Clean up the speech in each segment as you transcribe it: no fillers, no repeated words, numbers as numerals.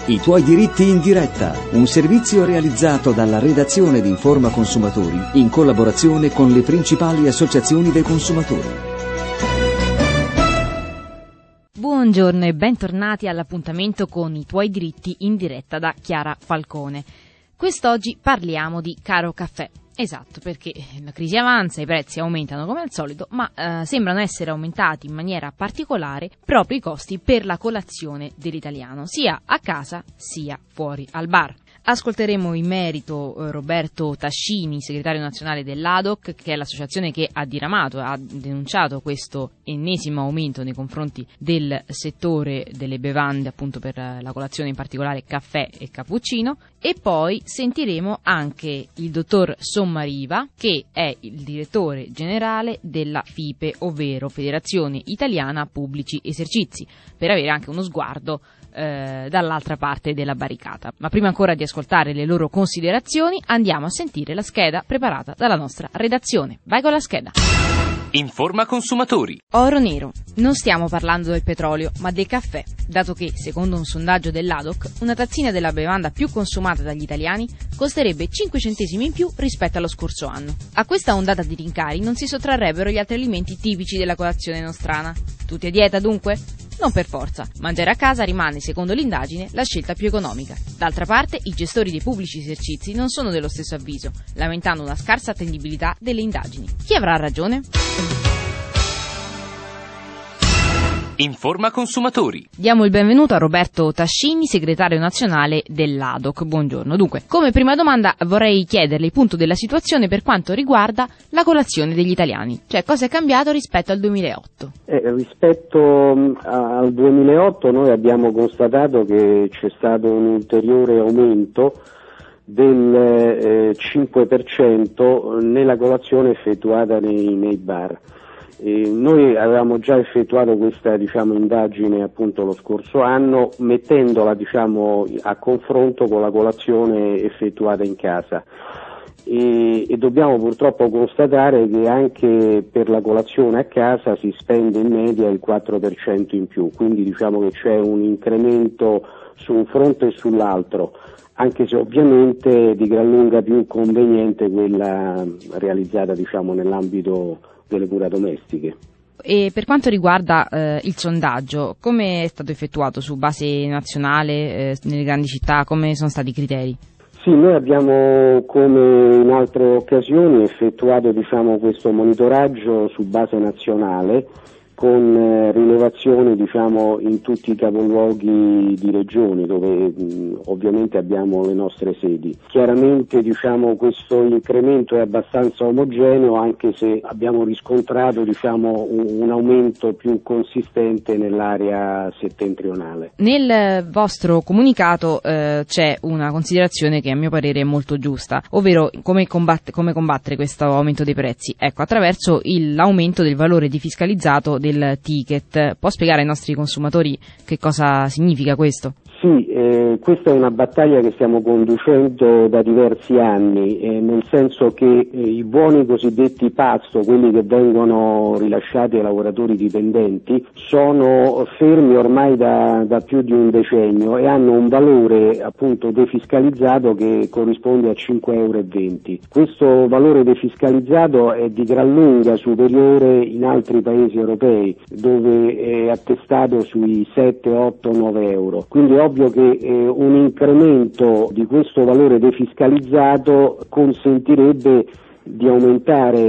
I tuoi diritti in diretta, un servizio realizzato dalla redazione di Informa Consumatori in collaborazione con le principali associazioni dei consumatori. Buongiorno e bentornati all'appuntamento con I tuoi diritti in diretta da Chiara Falcone. Quest'oggi parliamo di caro caffè. Esatto, perché la crisi avanza, i prezzi aumentano come al solito, ma sembrano essere aumentati in maniera particolare proprio i costi per la colazione dell'italiano, sia a casa sia fuori al bar. Ascolteremo in merito Roberto Tascini, segretario nazionale dell'ADOC, che è l'associazione che ha diramato, ha denunciato questo ennesimo aumento nei confronti del settore delle bevande, appunto per la colazione, in particolare caffè e cappuccino, e poi sentiremo anche il dottor Sommariva, che è il direttore generale della FIPE, ovvero Federazione Italiana Pubblici Esercizi, per avere anche uno sguardo dall'altra parte della barricata. Ma prima ancora di ascoltare le loro considerazioni, andiamo a sentire la scheda preparata dalla nostra redazione. Vai con la scheda. Informa Consumatori. Oro nero. Non stiamo parlando del petrolio, ma del caffè, dato che, secondo un sondaggio dell'ADOC, una tazzina della bevanda più consumata dagli italiani costerebbe 5 centesimi in più rispetto allo scorso anno. A questa ondata di rincari non si sottrarrebbero gli altri alimenti tipici della colazione nostrana. Tutti a dieta, dunque? Non per forza. Mangiare a casa rimane, secondo l'indagine, la scelta più economica. D'altra parte, i gestori dei pubblici esercizi non sono dello stesso avviso, lamentando una scarsa attendibilità delle indagini. Chi avrà ragione? Informa Consumatori. Diamo il benvenuto a Roberto Tascini, segretario nazionale dell'ADOC. Buongiorno. Dunque, come prima domanda vorrei chiederle il punto della situazione per quanto riguarda la colazione degli italiani. Cioè, cosa è cambiato rispetto al 2008? Rispetto al 2008 noi abbiamo constatato che c'è stato un ulteriore aumento del 5% nella colazione effettuata nei bar. Noi avevamo già effettuato questa indagine appunto lo scorso anno, mettendola a confronto con la colazione effettuata in casa e dobbiamo purtroppo constatare che anche per la colazione a casa si spende in media il 4% in più, quindi che c'è un incremento su un fronte e sull'altro, anche se ovviamente di gran lunga più conveniente quella realizzata nell'ambito delle cure domestiche. E per quanto riguarda il sondaggio, come è stato effettuato? Su base nazionale, nelle grandi città, come sono stati i criteri? Sì, noi abbiamo, come in altre occasioni, effettuato questo monitoraggio su base nazionale, con rilevazioni in tutti i capoluoghi di regione dove ovviamente abbiamo le nostre sedi. Chiaramente questo incremento è abbastanza omogeneo, anche se abbiamo riscontrato un aumento più consistente nell'area settentrionale. Nel vostro comunicato c'è una considerazione che a mio parere è molto giusta, ovvero come combattere questo aumento dei prezzi? Ecco, attraverso l'aumento del valore defiscalizzato del ticket. Può spiegare ai nostri consumatori che cosa significa questo? Sì, questa è una battaglia che stiamo conducendo da diversi anni, nel senso che i buoni cosiddetti pasto, quelli che vengono rilasciati ai lavoratori dipendenti, sono fermi ormai da più di un decennio e hanno un valore appunto defiscalizzato che corrisponde a 5,20 €. Questo valore defiscalizzato è di gran lunga superiore in altri paesi europei, dove è attestato sui 7, 8, 9 euro. Quindi è ovvio che un incremento di questo valore defiscalizzato consentirebbe di aumentare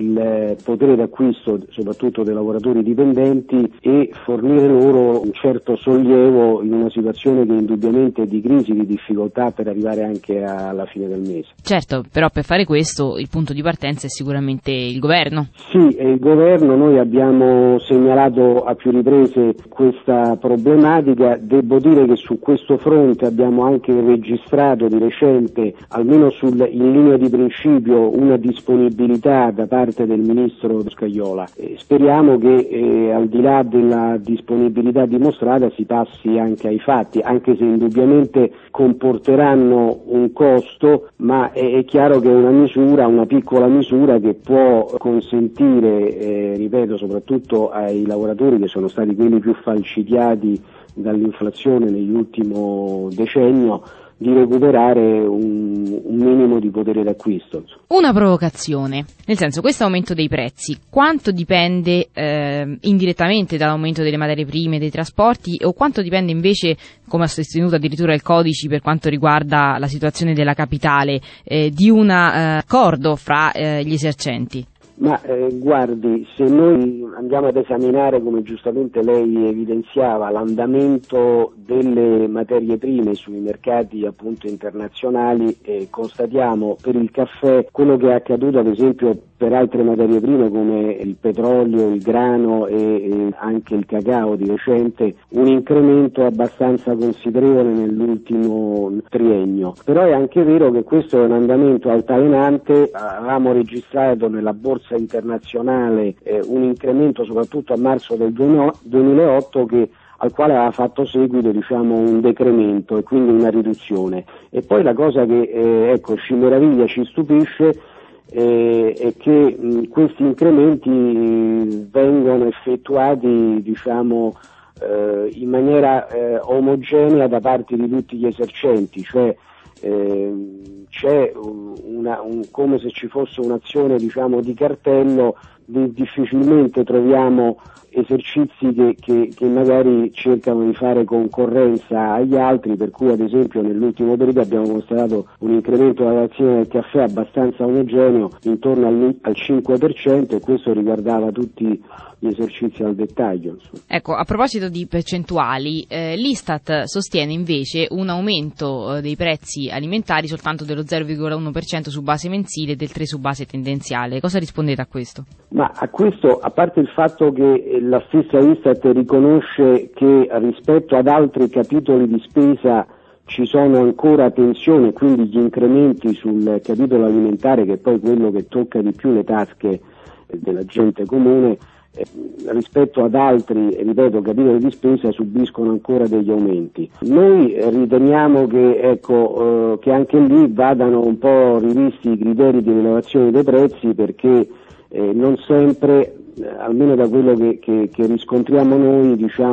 il potere d'acquisto soprattutto dei lavoratori dipendenti e fornire loro un certo sollievo in una situazione che indubbiamente è di crisi, di difficoltà per arrivare anche alla fine del mese. Certo, però per fare questo il punto di partenza è sicuramente il governo. Sì, è il governo. Noi abbiamo segnalato a più riprese questa problematica. Devo dire che su questo fronte abbiamo anche registrato di recente, almeno in linea di principio, una disponibilità da parte del ministro Scajola. Speriamo che al di là della disponibilità dimostrata si passi anche ai fatti, anche se indubbiamente comporteranno un costo, ma è chiaro che è una piccola misura che può consentire, ripeto, soprattutto ai lavoratori che sono stati quelli più falcidiati dall'inflazione nell'ultimo decennio, di recuperare un minimo di potere d'acquisto. Una provocazione, nel senso, questo aumento dei prezzi, quanto dipende indirettamente dall'aumento delle materie prime, dei trasporti, o quanto dipende invece, come ha sostenuto addirittura il Codici per quanto riguarda la situazione della capitale, di un accordo fra gli esercenti? Ma guardi, se noi andiamo ad esaminare, come giustamente lei evidenziava, l'andamento delle materie prime sui mercati appunto internazionali, constatiamo per il caffè quello che è accaduto ad esempio per altre materie prime come il petrolio, il grano e anche il cacao di recente, un incremento abbastanza considerevole nell'ultimo triennio. Però è anche vero che questo è un andamento altalenante. Avevamo registrato nella borsa internazionale un incremento soprattutto a marzo del 2008 al quale aveva fatto seguito un decremento e quindi una riduzione. E poi la cosa che ci meraviglia, ci stupisce, è che questi incrementi vengono effettuati in maniera omogenea da parte di tutti gli esercenti, cioè c'è come se ci fosse un'azione di cartello. Difficilmente troviamo esercizi che magari cercano di fare concorrenza agli altri, per cui ad esempio nell'ultimo periodo abbiamo constatato un incremento della azione del caffè abbastanza omogeneo, intorno al 5%, e questo riguardava tutti gli esercizi al dettaglio. Ecco, a proposito di percentuali, l'Istat sostiene invece un aumento dei prezzi alimentari soltanto dello 0,1% su base mensile e del 3% su base tendenziale. Cosa rispondete a questo? Ma a questo, a parte il fatto che la stessa Istat riconosce che rispetto ad altri capitoli di spesa ci sono ancora tensioni, quindi gli incrementi sul capitolo alimentare, che è poi quello che tocca di più le tasche della gente comune, rispetto ad altri, ripeto, capitoli di spesa subiscono ancora degli aumenti. Noi riteniamo che anche lì vadano un po' rivisti i criteri di rilevazione dei prezzi, perché non sempre, almeno da quello che riscontriamo noi,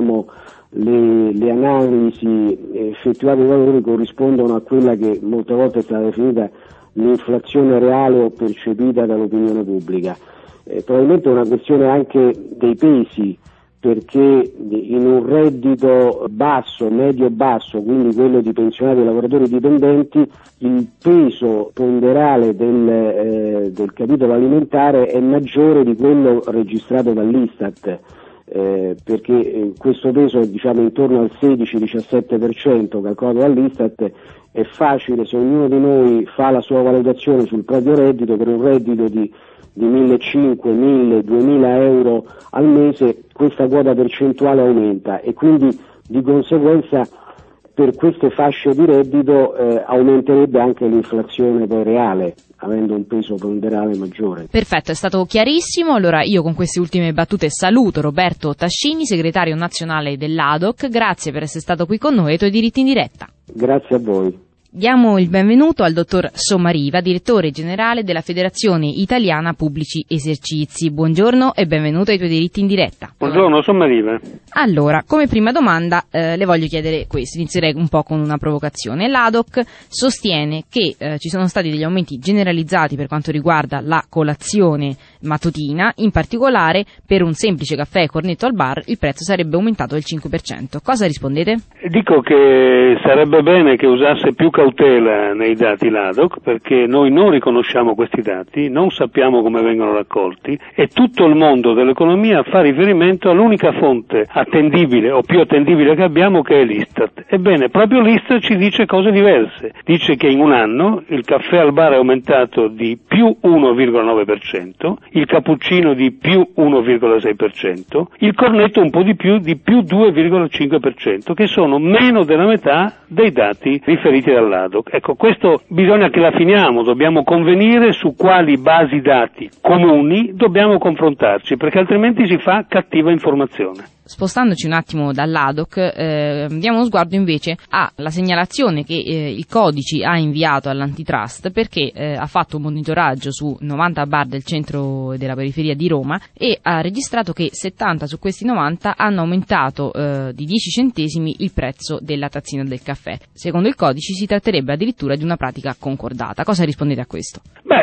le analisi effettuate da loro corrispondono a quella che molte volte è stata definita l'inflazione reale o percepita dall'opinione pubblica. Probabilmente è una questione anche dei pesi, perché in un reddito basso, medio-basso, quindi quello di pensionati e lavoratori dipendenti, il peso ponderale del capitolo alimentare è maggiore di quello registrato dall'Istat, perché questo peso è intorno al 16-17% calcolato dall'Istat. È facile, se ognuno di noi fa la sua valutazione sul proprio reddito, per un reddito di 1.500, 1.000, 2.000 euro al mese, questa quota percentuale aumenta e quindi di conseguenza per queste fasce di reddito aumenterebbe anche l'inflazione poi reale, avendo un peso ponderale maggiore. Perfetto, è stato chiarissimo. Allora io con queste ultime battute saluto Roberto Tascini, segretario nazionale dell'ADOC. Grazie per essere stato qui con noi ai Tuoi Diritti in Diretta. Grazie a voi. Diamo il benvenuto al dottor Sommariva, direttore generale della Federazione Italiana Pubblici Esercizi. Buongiorno e benvenuto ai Tuoi Diritti in Diretta. Buongiorno, Sommariva. Allora, come prima domanda le voglio chiedere questo, inizierei un po' con una provocazione. L'ADOC sostiene che ci sono stati degli aumenti generalizzati per quanto riguarda la colazione mattutina, in particolare per un semplice caffè e cornetto al bar il prezzo sarebbe aumentato del 5%. Cosa rispondete? Dico che sarebbe bene che usasse più cautela nei dati l'ADOC, perché noi non riconosciamo questi dati, non sappiamo come vengono raccolti e tutto il mondo dell'economia fa riferimento all'unica fonte attendibile o più attendibile che abbiamo, che è l'Istat. Ebbene, proprio l'Istat ci dice cose diverse. Dice che in un anno il caffè al bar è aumentato di più 1,9%, il cappuccino di più 1,6%, il cornetto un po' di più 2,5%, che sono meno della metà dei dati riferiti dall'ADOC. Ecco, questo bisogna che la finiamo, dobbiamo convenire su quali basi dati comuni dobbiamo confrontarci, perché altrimenti si fa cattiva informazione. Spostandoci un attimo dall'ADOC, diamo uno sguardo invece alla segnalazione che il Codici ha inviato all'Antitrust, perché ha fatto un monitoraggio su 90 bar del centro e della periferia di Roma e ha registrato che 70 su questi 90 hanno aumentato di 10 centesimi il prezzo della tazzina del caffè. Secondo il Codice si tratterebbe addirittura di una pratica concordata. Cosa rispondete a questo?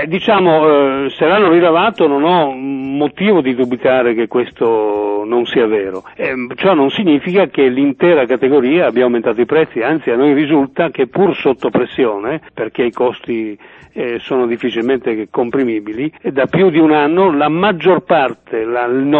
Se l'hanno rilevato non ho motivo di dubitare che questo non sia vero. Ciò non significa che l'intera categoria abbia aumentato i prezzi, anzi a noi risulta che pur sotto pressione, perché i costi sono difficilmente comprimibili, e da più di un anno la maggior parte, il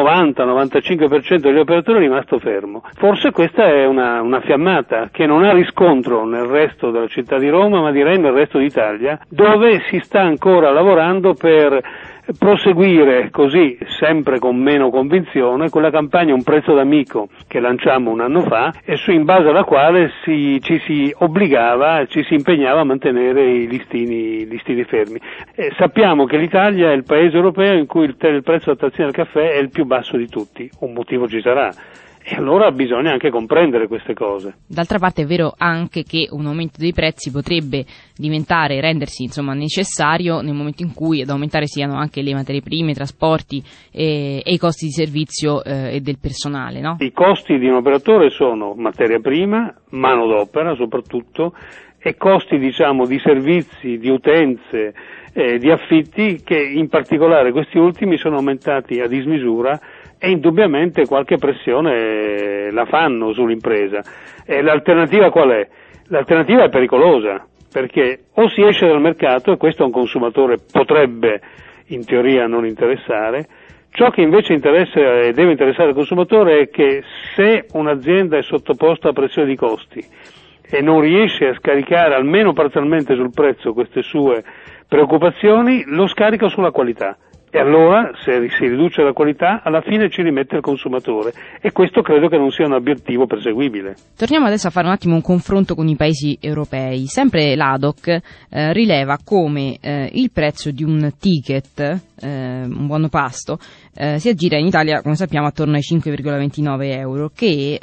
90-95% degli operatori è rimasto fermo. Forse questa è una fiammata che non ha riscontro nel resto della città di Roma, ma direi nel resto d'Italia, dove si sta ancora lavorando per proseguire così, sempre con meno convinzione, quella campagna Un prezzo d'amico che lanciamo un anno fa e in base alla quale ci si obbligava, ci si impegnava a mantenere i listini fermi. Sappiamo che l'Italia è il paese europeo in cui il prezzo della tazzina del caffè è il più basso di tutti, un motivo ci sarà. E allora bisogna anche comprendere queste cose. D'altra parte è vero anche che un aumento dei prezzi potrebbe rendersi necessario nel momento in cui ad aumentare siano anche le materie prime, i trasporti e i costi di servizio e del personale, no? I costi di un operatore sono materia prima, manodopera soprattutto, e costi di servizi, di utenze, di affitti, che in particolare questi ultimi sono aumentati a dismisura e indubbiamente qualche pressione la fanno sull'impresa. L'alternativa qual è? L'alternativa è pericolosa, perché o si esce dal mercato, e questo a un consumatore potrebbe in teoria non interessare. Ciò che invece interessa e deve interessare il consumatore è che se un'azienda è sottoposta a pressione di costi e non riesce a scaricare almeno parzialmente sul prezzo queste sue preoccupazioni, lo scarica sulla qualità. E allora, se si riduce la qualità, alla fine ci rimette il consumatore. E questo credo che non sia un obiettivo perseguibile. Torniamo adesso a fare un attimo un confronto con i paesi europei. Sempre l'ADOC rileva come il prezzo di un ticket, un buono pasto, si aggira in Italia, come sappiamo, attorno ai 5,29 euro, che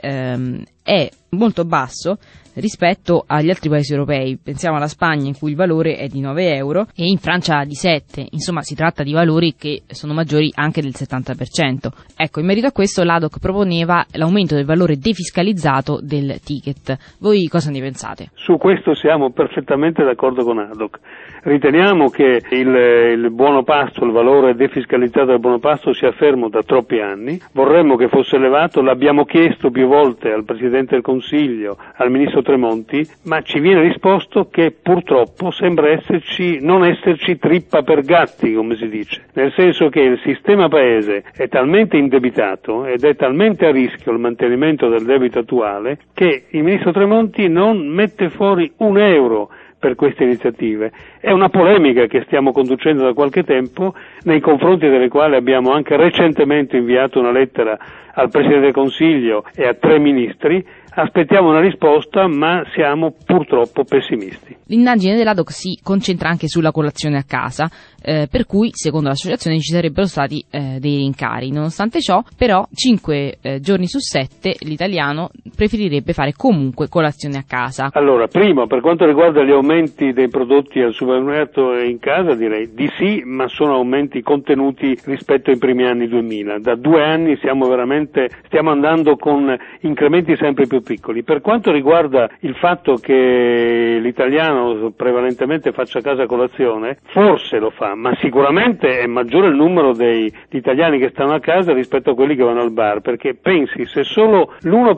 è molto basso rispetto agli altri paesi europei. Pensiamo alla Spagna, in cui il valore è di 9 euro, e in Francia di 7. Insomma, si tratta di valori che sono maggiori anche del 70%. Ecco, in merito a questo l'ADOC proponeva l'aumento del valore defiscalizzato del ticket. Voi cosa ne pensate? Su questo siamo perfettamente d'accordo con ADOC. Riteniamo che il buono pasto, il valore defiscalizzato del buono pasto sia fermo da troppi anni. Vorremmo che fosse elevato, l'abbiamo chiesto più volte al Presidente del Consiglio, al Ministro Tremonti, ma ci viene risposto che purtroppo sembra non esserci trippa per gatti, come si dice, nel senso che il sistema paese è talmente indebitato ed è talmente a rischio il mantenimento del debito attuale che il Ministro Tremonti non mette fuori un euro per queste iniziative. È una polemica che stiamo conducendo da qualche tempo, nei confronti delle quali abbiamo anche recentemente inviato una lettera al Presidente del Consiglio e a 3 ministri. Aspettiamo una risposta, ma siamo purtroppo pessimisti. L'indagine dell'ADOC si concentra anche sulla colazione a casa, per cui, secondo l'associazione, ci sarebbero stati dei rincari. Nonostante ciò, però, 5 giorni su 7 l'italiano preferirebbe fare comunque colazione a casa. Allora, primo, per quanto riguarda gli aumenti dei prodotti al supermercato e in casa, direi di sì, ma sono aumenti contenuti rispetto ai primi anni 2000. Da 2 anni stiamo andando con incrementi sempre più piccoli. Per quanto riguarda il fatto che l'italiano prevalentemente faccia a casa colazione, forse lo fa, ma sicuramente è maggiore il numero degli italiani che stanno a casa rispetto a quelli che vanno al bar, perché pensi, se solo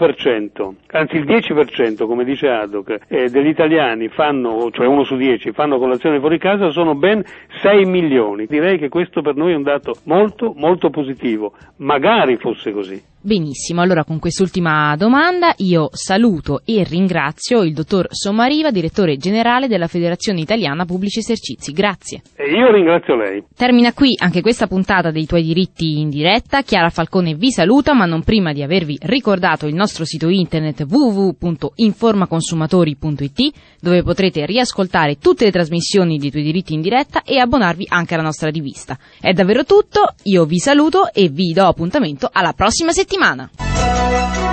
l'1%, anzi il 10%, come dice ADOC, degli italiani cioè 1 su 10 fanno colazione fuori casa, sono ben 6 milioni. Direi che questo per noi è un dato molto, molto positivo. Magari fosse così. Benissimo, allora con quest'ultima domanda io saluto e ringrazio il dottor Sommariva, direttore generale della Federazione Italiana Pubblici Esercizi. Grazie. E io ringrazio lei. Termina qui anche questa puntata dei Tuoi Diritti in diretta. Chiara Falcone vi saluta, ma non prima di avervi ricordato il nostro sito internet www.informaconsumatori.it, dove potrete riascoltare tutte le trasmissioni di Tuoi Diritti in diretta e abbonarvi anche alla nostra rivista. È davvero tutto, io vi saluto e vi do appuntamento alla prossima settimana. settimana.